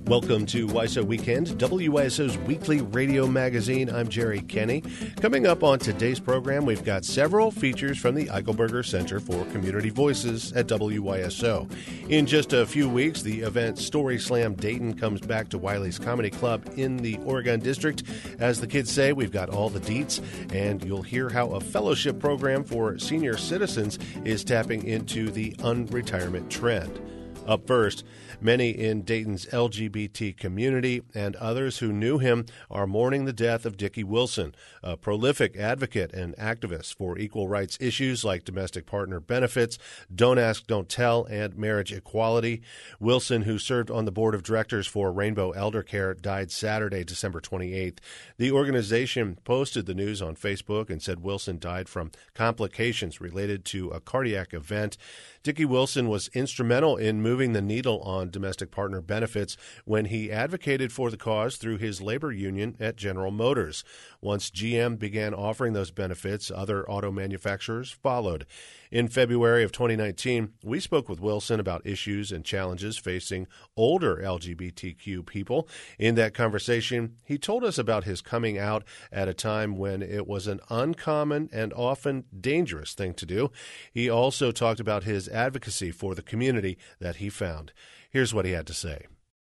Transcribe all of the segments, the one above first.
Welcome to WISO Weekend, WISO's weekly radio magazine. I'm Jerry Kenny. Coming up on today's program, we've got several features from the Eichelberger Center for Community Voices at WISO. In just a few weeks, the event Story Slam Dayton comes back to Wiley's Comedy Club in the Oregon District. As the kids say, we've got all the deets, and you'll hear how a fellowship program for senior citizens is tapping into the unretirement trend. Up first, many in Dayton's LGBT community and others who knew him are mourning the death of Dickie Wilson, a prolific advocate and activist for equal rights issues like domestic partner benefits, don't ask, don't tell, and marriage equality. Wilson, who served on the board of directors for Rainbow Elder Care, died Saturday, December 28th. The organization posted the news on Facebook and said Wilson died from complications related to a cardiac event. Dickie Wilson was instrumental in moving the needle on domestic partner benefits when he advocated for the cause through his labor union at General Motors. Once GM began offering those benefits, other auto manufacturers followed. In February of 2019, we spoke with Wilson about issues and challenges facing older LGBTQ people. In that conversation, he told us about his coming out at a time when it was an uncommon and often dangerous thing to do. He also talked about his advocacy for the community that he found. Here's what he had to say.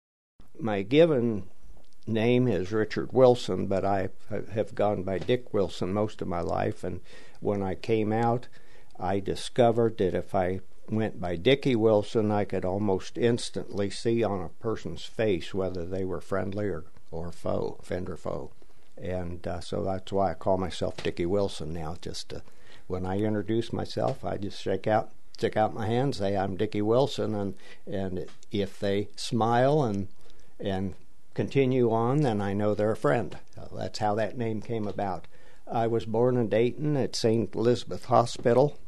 My given name is Richard Wilson, but I have gone by Dick Wilson most of my life. And when I came out, I discovered that if I went by Dickie Wilson, I could almost instantly see on a person's face whether they were friendly or foe, friend or foe. And so that's why I call myself Dickie Wilson now. When I introduce myself, I just stick out my hand, say I'm Dickie Wilson, and if they smile and continue on, then I know they're a friend. So that's how that name came about. I was born in Dayton at St. Elizabeth Hospital,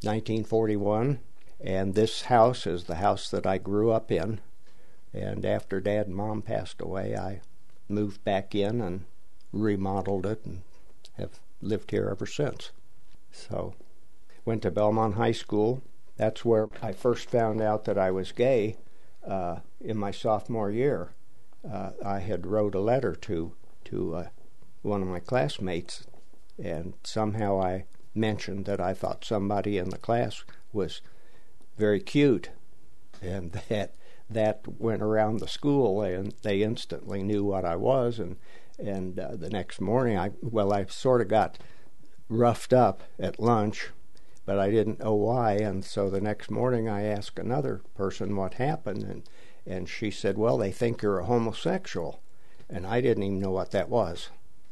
1941, and this house is the house that I grew up in. And after Dad and Mom passed away, I moved back in and remodeled it and have lived here ever since. So, went to Belmont High School. That's where I first found out that I was gay in my sophomore year. I had wrote a letter to one of my classmates, and somehow I mentioned that I thought somebody in the class was very cute, and that went around the school, and they instantly knew what I was. And the next morning, I sort of got roughed up at lunch, but I didn't know why. And so the next morning, I asked another person what happened, and she said, "Well, they think you're a homosexual," and I didn't even know what that was.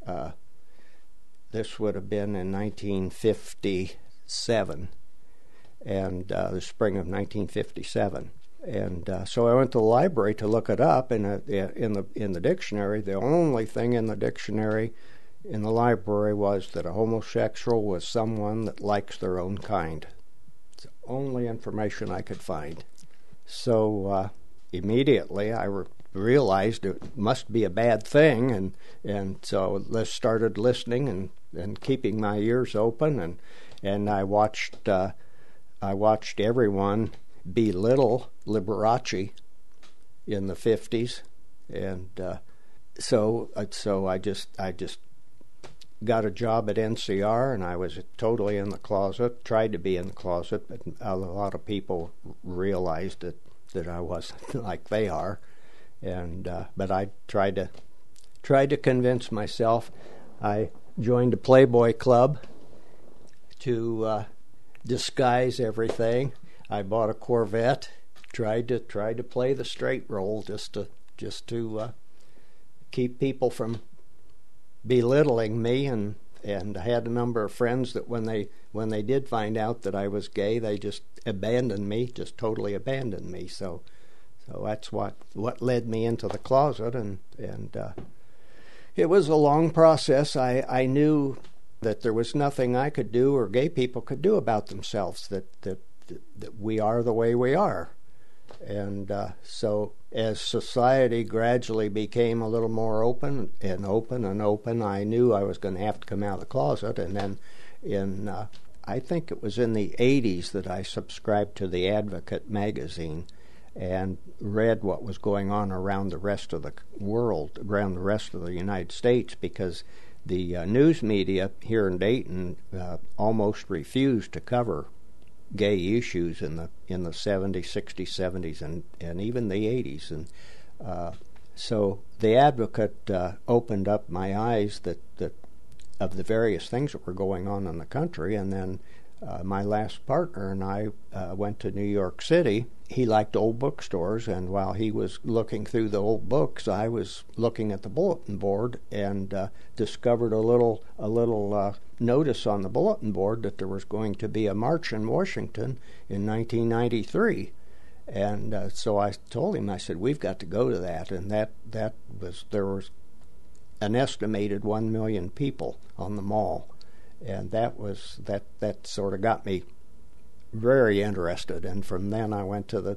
This would have been in 1957, and the spring of 1957. And so I went to the library to look it up in the dictionary. The only thing in the dictionary in the library was that a homosexual was someone that likes their own kind. It's the only information I could find. So immediately I realized it must be a bad thing, and so I started listening and keeping my ears open, and I watched everyone belittle Liberace in the 50s, and so I just got a job at NCR, and I was totally in the closet, tried to be in the closet, but a lot of people realized that I wasn't like they are, and but I tried to convince myself. I joined a Playboy Club to disguise everything. I bought a Corvette, tried to play the straight role just to keep people from belittling me, and I had a number of friends that when they did find out that I was gay, they just totally abandoned me. So that's what led me into the closet, and it was a long process. I knew that there was nothing I could do or gay people could do about themselves, that we are the way we are. And so as society gradually became a little more open, I knew I was going to have to come out of the closet. And then I think it was in the 80s that I subscribed to the Advocate magazine. and read what was going on around the rest of the world, around the rest of the United States, because the news media here in Dayton almost refused to cover gay issues in the 70s, 60s, 70s, and even the 80s. And so the Advocate opened up my eyes that of the various things that were going on in the country. And then my last partner and I went to New York City. He liked old bookstores, and while he was looking through the old books, I was looking at the bulletin board and discovered a little notice on the bulletin board that there was going to be a march in Washington in 1993. And so I told him, I said, we've got to go to that. And there was an estimated 1 million people on the mall. And that sort of got me very interested. And from then I went to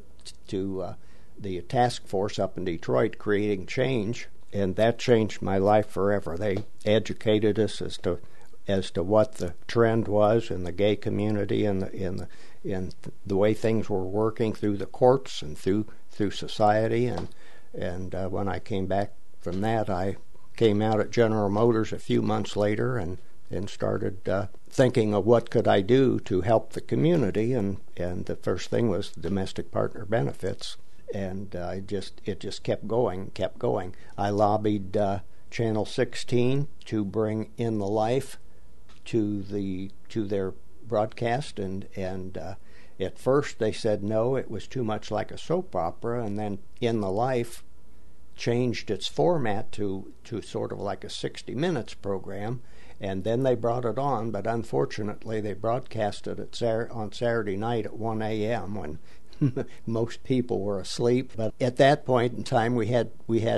the task force up in Detroit, Creating Change, and that changed my life forever. They educated us as to what the trend was in the gay community and in the way things were working through the courts and through society. And when I came back from that, I came out at General Motors a few months later and started thinking of what could I do to help the community, and the first thing was domestic partner benefits, and it just kept going. I lobbied Channel 16 to bring In the Life to their broadcast, and at first they said no, it was too much like a soap opera, and then In the Life changed its format to sort of like a 60 Minutes program. And then they brought it on, but unfortunately they broadcast it on Saturday night at 1 a.m. when most people were asleep. But at that point in time, we had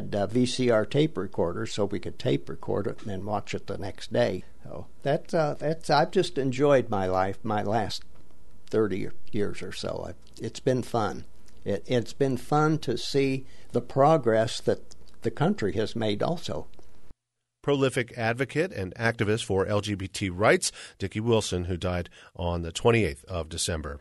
VCR tape recorders, so we could tape record it and then watch it the next day. So that's I've just enjoyed my life, my last 30 years or so. It's been fun. It's been fun to see the progress that the country has made also. Prolific advocate and activist for LGBT rights, Dickie Wilson, who died on the 28th of December.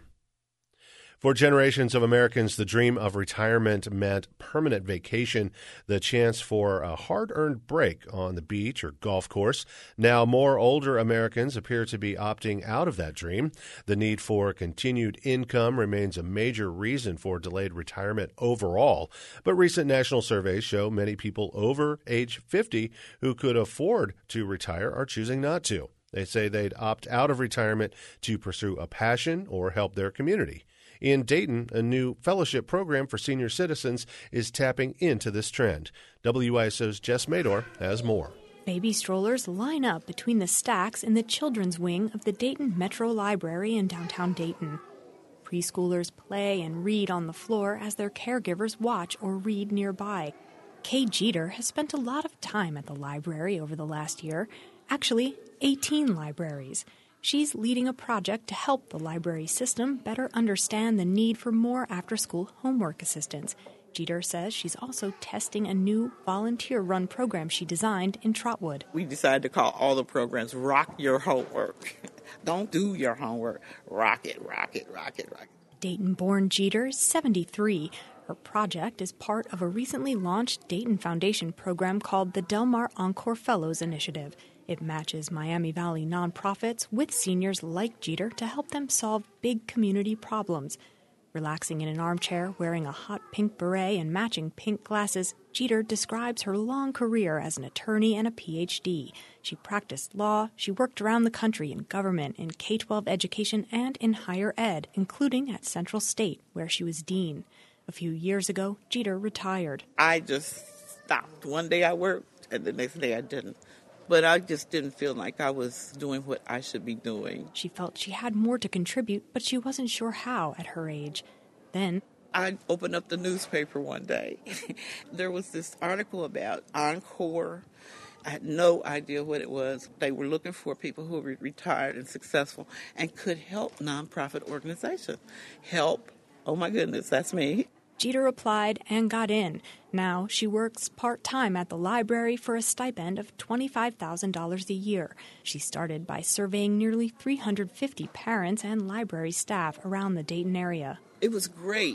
For generations of Americans, the dream of retirement meant permanent vacation, the chance for a hard-earned break on the beach or golf course. Now, more older Americans appear to be opting out of that dream. The need for continued income remains a major reason for delayed retirement overall, but recent national surveys show many people over age 50 who could afford to retire are choosing not to. They say they'd opt out of retirement to pursue a passion or help their community. In Dayton, a new fellowship program for senior citizens is tapping into this trend. WISO's Jess Mador has more. Baby strollers line up between the stacks in the children's wing of the Dayton Metro Library in downtown Dayton. Preschoolers play and read on the floor as their caregivers watch or read nearby. Kay Jeter has spent a lot of time at the library over the last year, actually 18 libraries. She's leading a project to help the library system better understand the need for more after-school homework assistance. Jeter says she's also testing a new volunteer-run program she designed in Trotwood. We decided to call all the programs Rock Your Homework. Don't do your homework. Rock it, rock it, rock it, rock it. Dayton-born Jeter is 73. Her project is part of a recently launched Dayton Foundation program called the Del Mar Encore Fellows Initiative. It matches Miami Valley nonprofits with seniors like Jeter to help them solve big community problems. Relaxing in an armchair, wearing a hot pink beret and matching pink glasses, Jeter describes her long career as an attorney and a Ph.D. She practiced law, she worked around the country in government, in K-12 education, and in higher ed, including at Central State, where she was dean. A few years ago, Jeter retired. I just stopped. One day I worked, and the next day I didn't. But I just didn't feel like I was doing what I should be doing. She felt she had more to contribute, but she wasn't sure how at her age. Then I opened up the newspaper one day. There was this article about Encore. I had no idea what it was. They were looking for people who were retired and successful and could help nonprofit organizations. Help. Oh, my goodness, that's me. Jeter applied and got in. Now she works part-time at the library for a stipend of $25,000 a year. She started by surveying nearly 350 parents and library staff around the Dayton area. It was great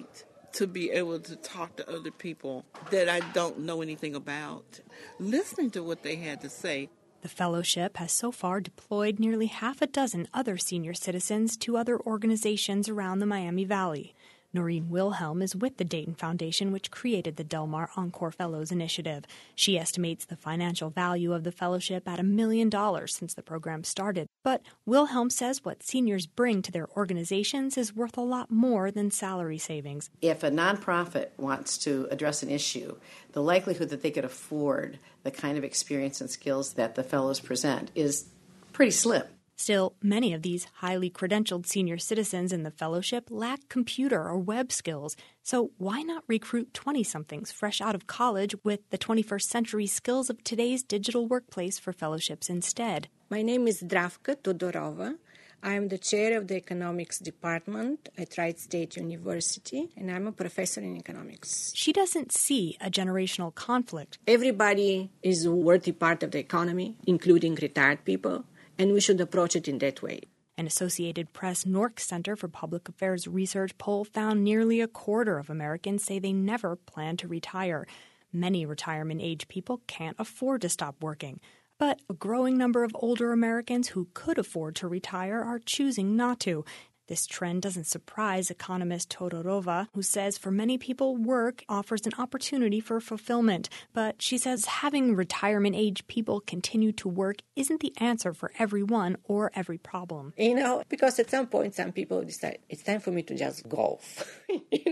to be able to talk to other people that I don't know anything about, listening to what they had to say. The fellowship has so far deployed nearly half a dozen other senior citizens to other organizations around the Miami Valley. Noreen Wilhelm is with the Dayton Foundation, which created the Del Mar Encore Fellows Initiative. She estimates the financial value of the fellowship at $1 million since the program started. But Wilhelm says what seniors bring to their organizations is worth a lot more than salary savings. If a nonprofit wants to address an issue, the likelihood that they could afford the kind of experience and skills that the fellows present is pretty slim. Still, many of these highly credentialed senior citizens in the fellowship lack computer or web skills. So why not recruit 20-somethings fresh out of college with the 21st century skills of today's digital workplace for fellowships instead? My name is Dravka Todorova. I am the chair of the economics department at Wright State University, and I'm a professor in economics. She doesn't see a generational conflict. Everybody is a worthy part of the economy, including retired people, and we should approach it in that way. An Associated Press NORC Center for Public Affairs research poll found nearly a quarter of Americans say they never plan to retire. Many retirement-age people can't afford to stop working. But a growing number of older Americans who could afford to retire are choosing not to. This trend doesn't surprise economist Todorova, who says for many people, work offers an opportunity for fulfillment. But she says having retirement-age people continue to work isn't the answer for everyone or every problem. Because at some point, some people decide it's time for me to just golf.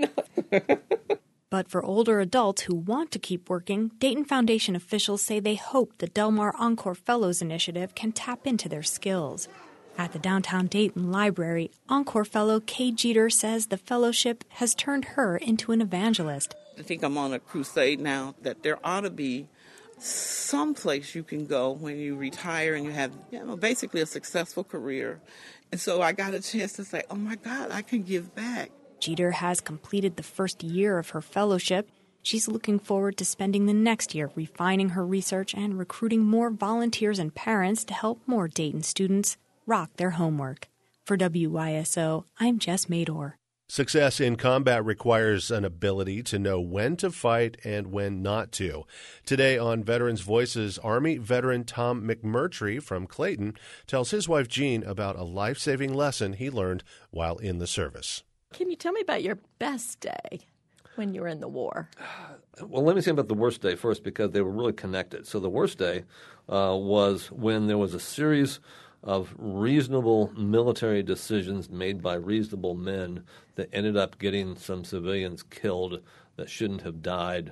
But for older adults who want to keep working, Dayton Foundation officials say they hope the Del Mar Encore Fellows Initiative can tap into their skills. At the downtown Dayton Library, Encore Fellow Kay Jeter says the fellowship has turned her into an evangelist. I think I'm on a crusade now that there ought to be some place you can go when you retire and you have basically a successful career. And so I got a chance to say, oh my God, I can give back. Jeter has completed the first year of her fellowship. She's looking forward to spending the next year refining her research and recruiting more volunteers and parents to help more Dayton students rock their homework. For WYSO, I'm Jess Mador. Success in combat requires an ability to know when to fight and when not to. Today on Veterans Voices, Army veteran Tom McMurtry from Clayton tells his wife Jean about a life-saving lesson he learned while in the service. Can you tell me about your best day when you were in the war? Well, let me say about the worst day first, because they were really connected. So the worst day was when there was a series of reasonable military decisions made by reasonable men that ended up getting some civilians killed that shouldn't have died.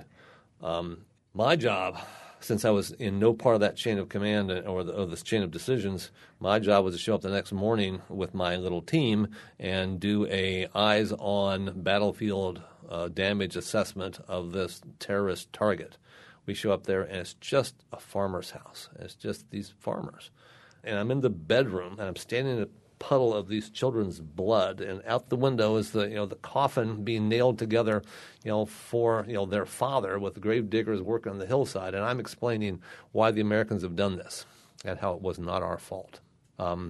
My job, since I was in no part of that chain of command or this chain of decisions, my job was to show up the next morning with my little team and do a eyes-on battlefield damage assessment of this terrorist target. We show up there, and it's just a farmer's house. It's just these farmers. And I'm in the bedroom, and I'm standing in a puddle of these children's blood, and out the window is the coffin being nailed together, for their father, with the grave diggers working on the hillside, and I'm explaining why the Americans have done this and how it was not our fault. And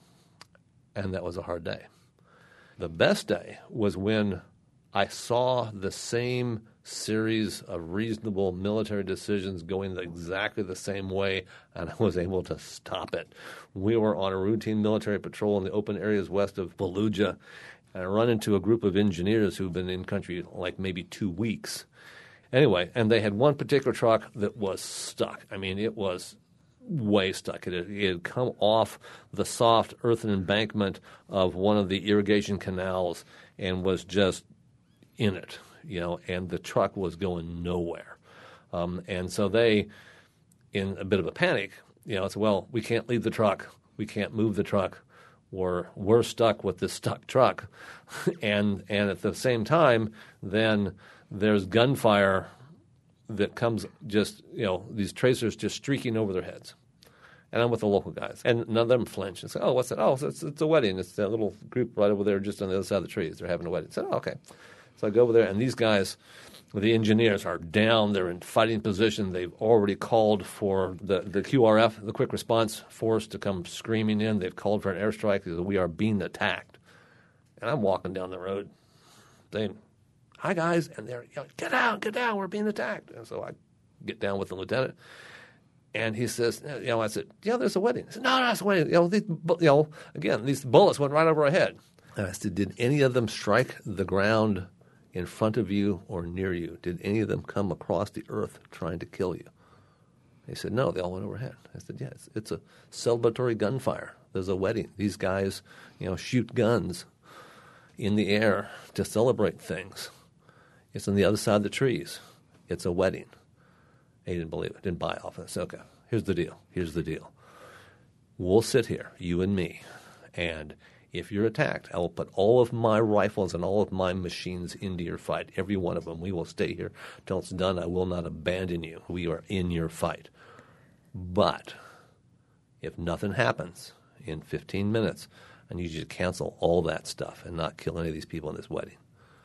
that was a hard day. The best day was when I saw the same series of reasonable military decisions going exactly the same way, and I was able to stop it. We were on a routine military patrol in the open areas west of Fallujah, and I run into a group of engineers who've been in country like maybe 2 weeks. Anyway, and they had one particular truck that was stuck. I mean, it was way stuck. It had come off the soft earthen embankment of one of the irrigation canals and was just in it. And the truck was going nowhere. And so they, in a bit of a panic, said, well, we can't leave the truck. We can't move the truck. We're stuck with this stuck truck. and at the same time, then there's gunfire that comes just, these tracers just streaking over their heads. And I'm with the local guys. And none of them flinch and say, oh, what's that? Oh, it's a wedding. It's that little group right over there just on the other side of the trees. They're having a wedding. I said, oh, okay. So I go over there, and these guys, the engineers, are down. They're in fighting position. They've already called for the QRF, the Quick Response Force, to come screaming in. They've called for an airstrike because we are being attacked. And I'm walking down the road saying, hi, guys. And they're yelling, get down, we're being attacked. And so I get down with the lieutenant. And he says, I said, there's a wedding. He said, no, it's a wedding. These bullets went right over our head. And I said, did any of them strike the ground in front of you or near you? Did any of them come across the earth trying to kill you? He said, no, they all went overhead. I said, yes, it's a celebratory gunfire. There's a wedding. These guys, shoot guns in the air to celebrate things. It's on the other side of the trees. It's a wedding. He didn't believe it, didn't buy off it. I said, okay, here's the deal. We'll sit here, you and me, and if you're attacked, I will put all of my rifles and all of my machines into your fight, every one of them. We will stay here till it's done. I will not abandon you. We are in your fight. But if nothing happens in 15 minutes, I need you to cancel all that stuff and not kill any of these people in this wedding.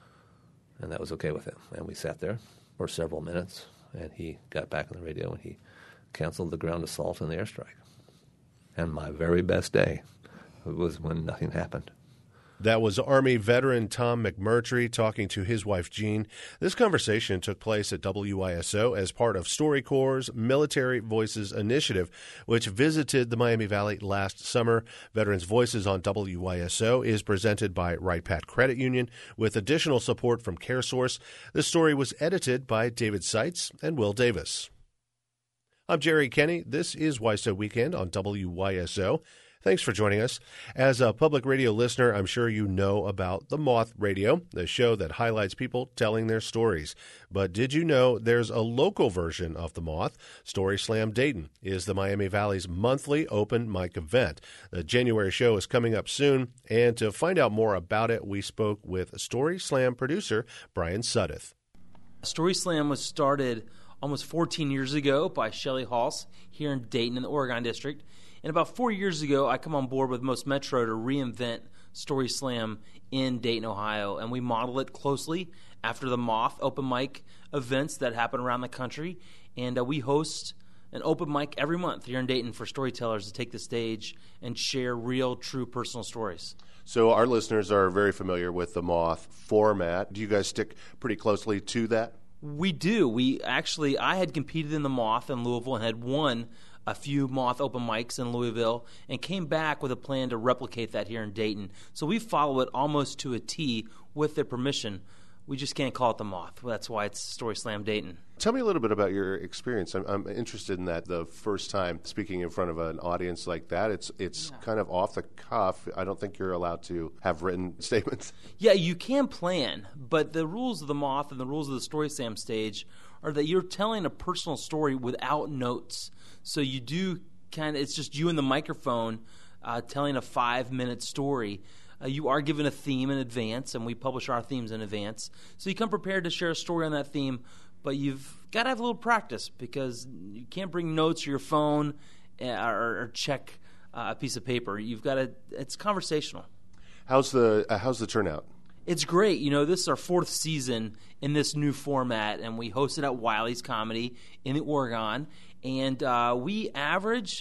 And that was okay with him. And we sat there for several minutes, and he got back on the radio, and he canceled the ground assault and the airstrike. And my very best day was when nothing happened. That was Army veteran Tom McMurtry talking to his wife, Jean. This conversation took place at WISO as part of StoryCorps' Military Voices Initiative, which visited the Miami Valley last summer. Veterans Voices on WISO is presented by Wright Pat Credit Union with additional support from CareSource. This story was edited by David Seitz and Will Davis. I'm Jerry Kenny. This is WISO Weekend on WISO. Thanks for joining us. As a public radio listener, I'm sure you know about The Moth Radio, the show that highlights people telling their stories. But did you know there's a local version of The Moth? Story Slam Dayton is the Miami Valley's monthly open mic event. The January show is coming up soon, and to find out more about it, we spoke with Story Slam producer Brian Suddeth. Story Slam was started almost 14 years ago by Shelley Halse here in Dayton in the Oregon District. And about 4 years ago, I come on board with Most Metro to reinvent Story Slam in Dayton, Ohio. And we model it closely after the Moth open mic events that happen around the country. And we host an open mic every month here in Dayton for storytellers to take the stage and share real, true personal stories. So our listeners are very familiar with the Moth format. Do you guys stick pretty closely to that? We do. I had competed in the Moth in Louisville and had won a few Moth open mics in Louisville and came back with a plan to replicate that here in Dayton. So we follow it almost to a T with their permission. We just can't call it the Moth. That's why it's Story Slam Dayton. Tell me a little bit about your experience. I'm interested in that. The first time speaking in front of an audience like that, it's kind of off the cuff. I don't think you're allowed to have written statements. Yeah, you can plan, but the rules of the Moth and the rules of the Story Slam stage are that you're telling a personal story without notes. So you do it's just you and the microphone telling a 5-minute story. You are given a theme in advance, and we publish our themes in advance. So you come prepared to share a story on that theme, but you've got to have a little practice because you can't bring notes or your phone or check a piece of paper. It's conversational. How's the turnout? It's great. This is our 4th season in this new format, and we host it at Wiley's Comedy in the Oregon. And we average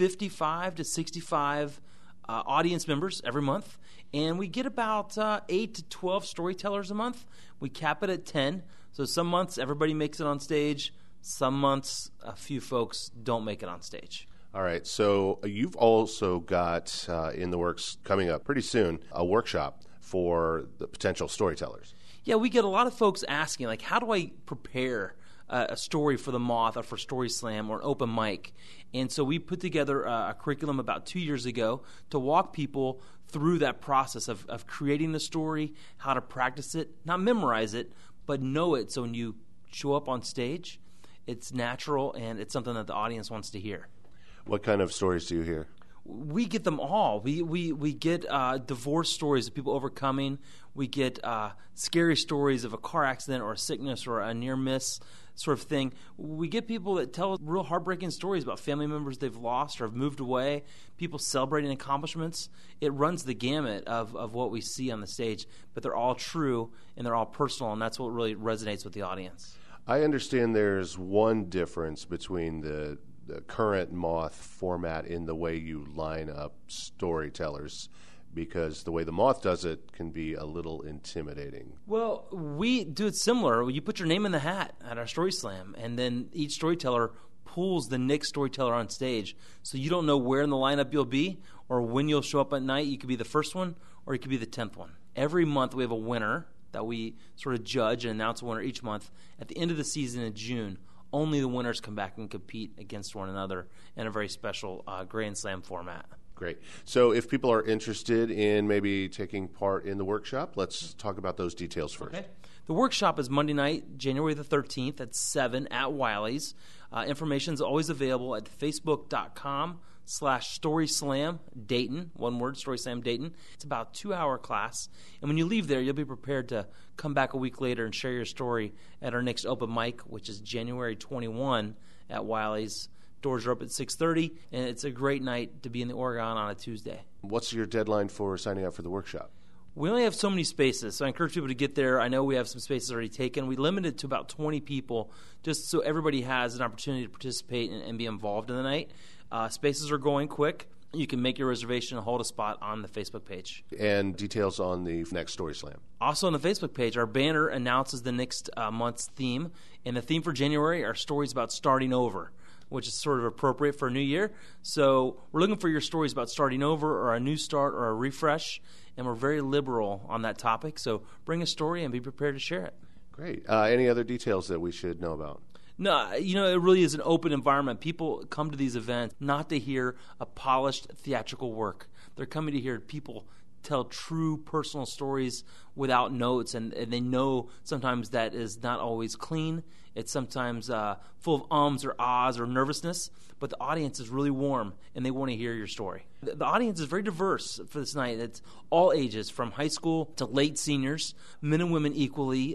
55 to 65 audience members every month. And we get about 8 to 12 storytellers a month. We cap it at 10. So some months everybody makes it on stage. Some months a few folks don't make it on stage. All right. So you've also got in the works coming up pretty soon a workshop for the potential storytellers. Yeah, we get a lot of folks asking, how do I prepare a story for the Moth or for Story Slam or an open mic? And so we put together a curriculum about 2 years ago to walk people through that process of creating the story, how to practice it, not memorize it, but know it so when you show up on stage, it's natural and it's something that the audience wants to hear. What kind of stories do you hear? We get them all. We get divorce stories of people overcoming. We get scary stories of a car accident or a sickness or a near miss sort of thing. We get people that tell real heartbreaking stories about family members they've lost or have moved away, people celebrating accomplishments. It runs the gamut of what we see on the stage, but they're all true and they're all personal, and that's what really resonates with the audience. I understand there's one difference between the current Moth format in the way you line up storytellers because the way the Moth does it can be a little intimidating. Well, we do it similar. You put your name in the hat at our Story Slam, and then each storyteller pulls the next storyteller on stage. So you don't know where in the lineup you'll be or when you'll show up at night. You could be the first one or you could be the 10th one. Every month we have a winner that we sort of judge and announce a winner each month. At the end of the season in June, only the winners come back and compete against one another in a very special Grand Slam format. Great. So if people are interested in maybe taking part in the workshop, let's talk about those details first. Okay. The workshop is Monday night, January the 13th at 7 at Wiley's. Information is always available at facebook.com/StorySlam Dayton, one word, StorySlam Dayton. It's about a 2-hour class. And when you leave there, you'll be prepared to come back a week later and share your story at our next open mic, which is January 21 at Wiley's. Doors are up at 6:30, and it's a great night to be in the Oregon on a Tuesday. What's your deadline for signing up for the workshop? We only have so many spaces, so I encourage people to get there. I know we have some spaces already taken. We limited it to about 20 people just so everybody has an opportunity to participate and be involved in the night. Spaces are going quick. You can make your reservation and hold a spot on the Facebook page. And details on the next Story Slam. Also on the Facebook page, our banner announces the next month's theme. And the theme for January are stories about starting over, which is sort of appropriate for a new year. So we're looking for your stories about starting over or a new start or a refresh, and we're very liberal on that topic. So bring a story and be prepared to share it. Great. Any other details that we should know about? No, it really is an open environment. People come to these events not to hear a polished theatrical work. They're coming to hear people tell true personal stories without notes, and they know sometimes that is not always clean. It's sometimes full of ums or ahs or nervousness, but the audience is really warm, and they want to hear your story. The audience is very diverse for this night. It's all ages, from high school to late seniors, men and women equally,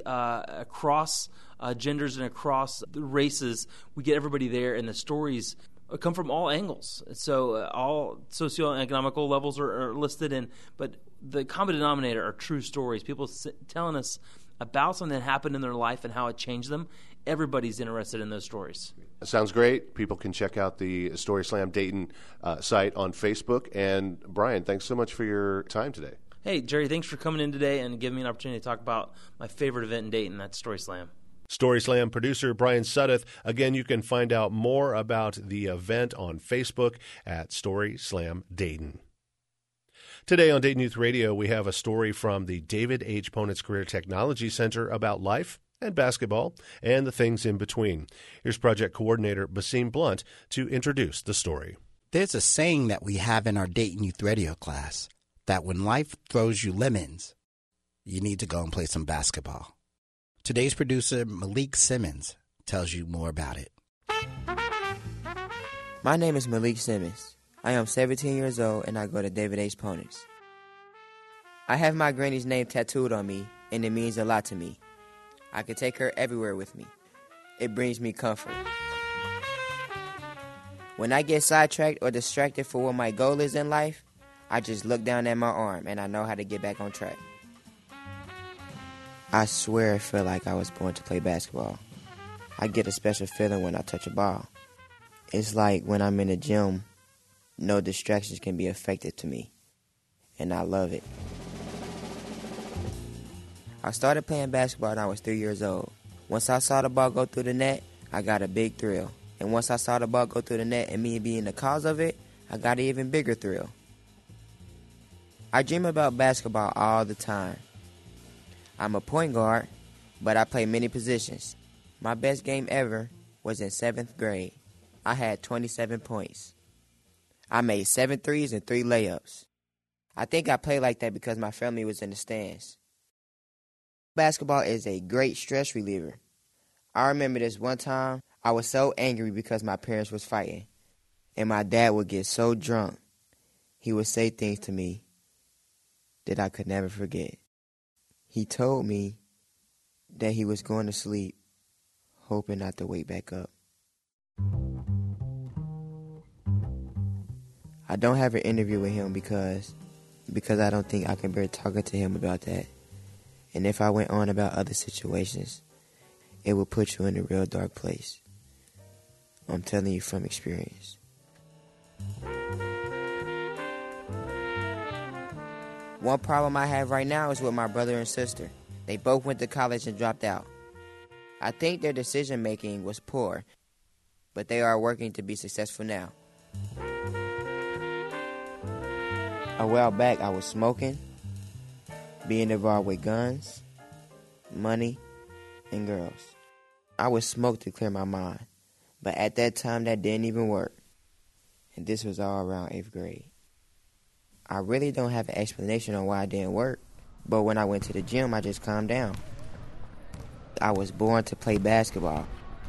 across genders and across the races. We get everybody there, and the stories come from all angles. So all socioeconomical levels are listed, but the common denominator are true stories. People telling us about something that happened in their life and how it changed them. Everybody's interested in those stories. Sounds great. People can check out the Story Slam Dayton site on Facebook. And Brian, thanks so much for your time today. Hey, Jerry, thanks for coming in today and giving me an opportunity to talk about my favorite event in Dayton, that's Story Slam. Story Slam producer Brian Sudduth. Again, you can find out more about the event on Facebook at Story Slam Dayton. Today on Dayton Youth Radio, we have a story from the David H. Ponitz Career Technology Center about life and basketball and the things in between. Here's project coordinator Basim Blunt to introduce the story. There's a saying that we have in our Dayton Youth Radio class that when life throws you lemons, you need to go and play some basketball. Today's producer, Malik Simmons, tells you more about it. My name is Malik Simmons. I am 17 years old, and I go to David H. Ponitz. I have my granny's name tattooed on me, and it means a lot to me. I can take her everywhere with me. It brings me comfort. When I get sidetracked or distracted for what my goal is in life, I just look down at my arm, and I know how to get back on track. I swear I feel like I was born to play basketball. I get a special feeling when I touch a ball. It's like when I'm in the gym, no distractions can be effective to me, and I love it. I started playing basketball when I was 3 years old. Once I saw the ball go through the net, I got a big thrill. And once I saw the ball go through the net and me being the cause of it, I got an even bigger thrill. I dream about basketball all the time. I'm a point guard, but I play many positions. My best game ever was in 7th grade. I had 27 points. I made 7 threes and 3 layups. I think I played like that because my family was in the stands. Basketball is a great stress reliever. I remember this one time I was so angry because my parents was fighting, and my dad would get so drunk. He would say things to me that I could never forget. He told me that he was going to sleep, hoping not to wake back up. I don't have an interview with him because I don't think I can bear talking to him about that. And if I went on about other situations, it would put you in a real dark place. I'm telling you from experience. One problem I have right now is with my brother and sister. They both went to college and dropped out. I think their decision-making was poor, but they are working to be successful now. A while back, I was smoking, being involved with guns, money, and girls. I would smoke to clear my mind, but at that time, that didn't even work. And this was all around 8th grade. I really don't have an explanation on why it didn't work, but when I went to the gym, I just calmed down. I was born to play basketball.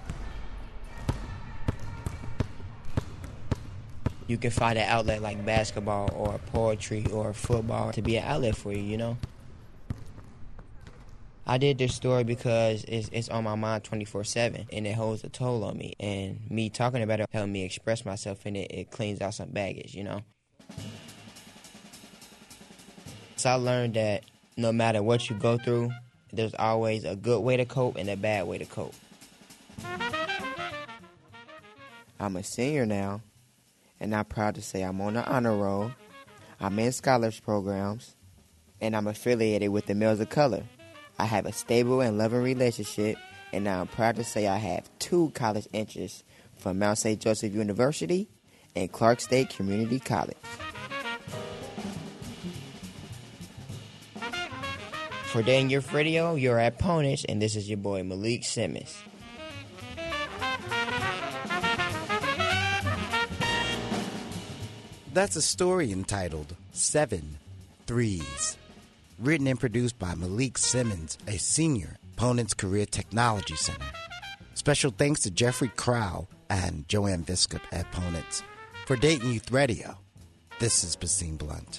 You can find an outlet like basketball or poetry or football to be an outlet for you, you know? I did this story because it's on my mind 24/7, and it holds a toll on me. And me talking about it helped me express myself, and it cleans out some baggage, you know? So I learned that no matter what you go through, there's always a good way to cope and a bad way to cope. I'm a senior now, and I'm proud to say I'm on the honor roll. I'm in scholars programs, and I'm affiliated with the Males of Color. I have a stable and loving relationship, and now I'm proud to say I have 2 college interests from Mount St. Joseph University and Clark State Community College. For Day in Youth Radio, you're at Ponage, and this is your boy Malik Simmons. That's a story entitled 7 Threes, written and produced by Malik Simmons, a senior at Ponance Career Technology Center. Special thanks to Jeffrey Crowell and Joanne Viscop at Ponance. For Dayton Youth Radio, this is Basine Blunt.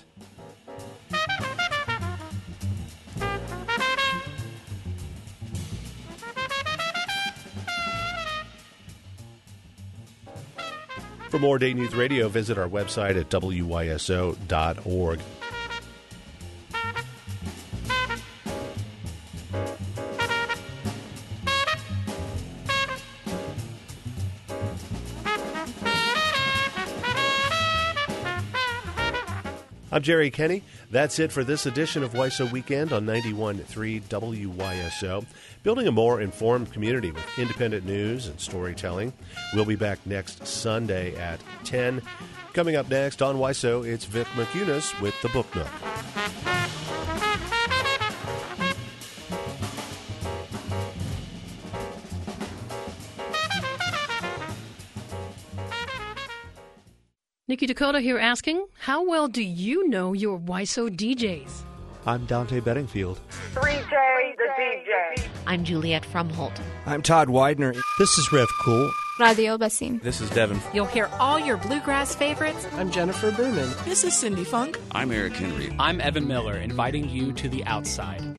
For more Dayton Youth Radio, visit our website at wyso.org. I'm Jerry Kenny. That's it for this edition of WYSO Weekend on 91.3 WYSO. Building a more informed community with independent news and storytelling. We'll be back next Sunday at 10. Coming up next on WYSO, it's Vic McCunas with the Book Nook. Nikki Dakota here asking, how well do you know your WYSO DJs? I'm Dante Bedingfield. 3J the DJ. I'm Juliet Frumholt. I'm Todd Widener. This is Rev Cool. Radio Basine. This is Devin. You'll hear all your bluegrass favorites. I'm Jennifer Berman. This is Cindy Funk. I'm Eric Henry. I'm Evan Miller, inviting you to the outside.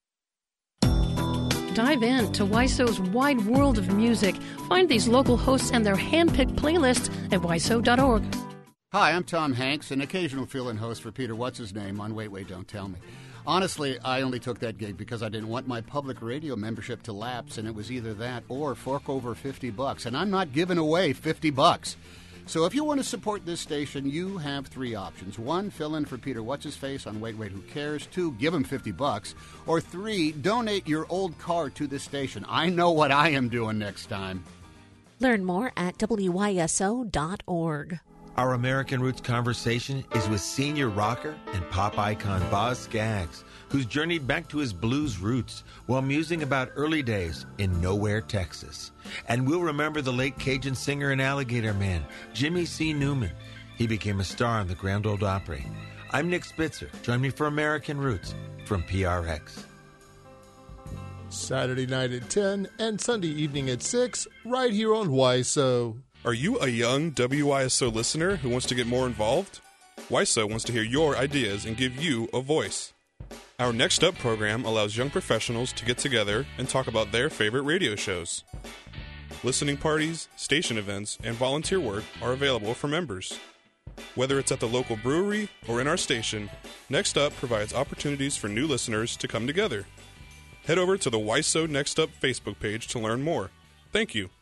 Dive in to WYSO's wide world of music. Find these local hosts and their hand-picked playlists at wyso.org. Hi, I'm Tom Hanks, an occasional fill-in host for Peter What's-His-Name on Wait, Wait, Don't Tell Me. Honestly, I only took that gig because I didn't want my public radio membership to lapse, and it was either that or fork over $50, and I'm not giving away $50. So if you want to support this station, you have 3 options. 1, fill in for Peter What's-His-Face on Wait, Wait, Who Cares? 2, give him $50. Or 3, donate your old car to this station. I know what I am doing next time. Learn more at wyso.org. Our American Roots conversation is with senior rocker and pop icon Boz Scaggs, who's journeyed back to his blues roots while musing about early days in Nowhere, Texas. And we'll remember the late Cajun singer and alligator man, Jimmy C. Newman. He became a star in the Grand Ole Opry. I'm Nick Spitzer. Join me for American Roots from PRX. Saturday night at 10 and Sunday evening at 6, right here on WYSO. Are you a young WYSO listener who wants to get more involved? WYSO wants to hear your ideas and give you a voice. Our Next Up program allows young professionals to get together and talk about their favorite radio shows. Listening parties, station events, and volunteer work are available for members. Whether it's at the local brewery or in our station, Next Up provides opportunities for new listeners to come together. Head over to the WYSO Next Up Facebook page to learn more. Thank you.